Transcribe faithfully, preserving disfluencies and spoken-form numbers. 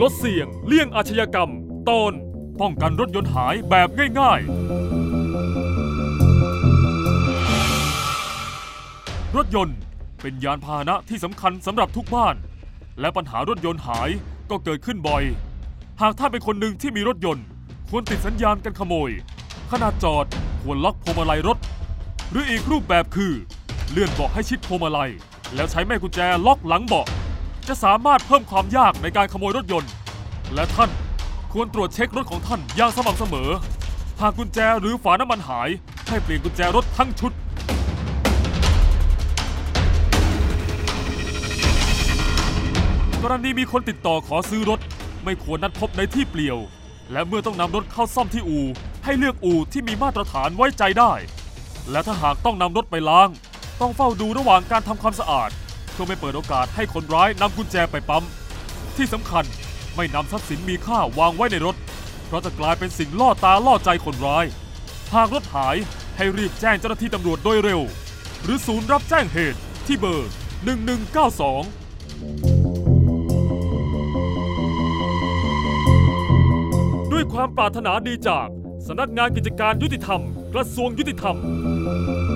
ดเสี่ยงเลี่ยงอาชญากรรมตอนป้องกันรถยนต์หายแบบง่ายๆรถยนต์เป็นยานพาหนะที่สำคัญสำหรับทุกบ้านและปัญหารถยนต์หายก็เกิดขึ้นบ่อยหากท่านเป็นคนหนึ่งที่มีรถยนต์ควรติดสัญญาณกันขโมยขณะจอดควรล็อกพวงมาลัยรถหรืออีกรูปแบบคือเลื่อนเบาะให้ชิดพวงมาลัยแล้วใช้แม่กุญแจล็อกหลังเบาะจะสามารถเพิ่มความยากในการขโมยรถยนต์และท่านควรตรวจเช็ครถของท่านอย่างสม่ำเสมอหากกุญแจหรือฝาน้ำมันหายให้เปลี่ยนกุญแจรถทั้งชุดกรณีมีคนติดต่อขอซื้อรถไม่ควรนัดพบในที่เปลี่ยวและเมื่อต้องนำรถเข้าซ่อมที่อู่ให้เลือกอู่ที่มีมาตรฐานไว้ใจได้และถ้าหากต้องนำรถไปล้างต้องเฝ้าดูระหว่างการทำความสะอาดเพื่อไม่เปิดโอกาสให้คนร้ายนำกุญแจไปปั๊มที่สำคัญไม่นำทรัพย์สินมีค่าวางไว้ในรถเพราะจะกลายเป็นสิ่งล่อตาล่อใจคนร้ายหากรถหายให้รีบแจ้งเจ้าหน้าที่ตำรวจโดยเร็วหรือศูนย์รับแจ้งเหตุที่เบอร์หนึ่งหนึ่งเก้าสองด้วยความปรารถนาดีจากสำนักงานกิจการยุติธรรมกระทรวงยุติธรรม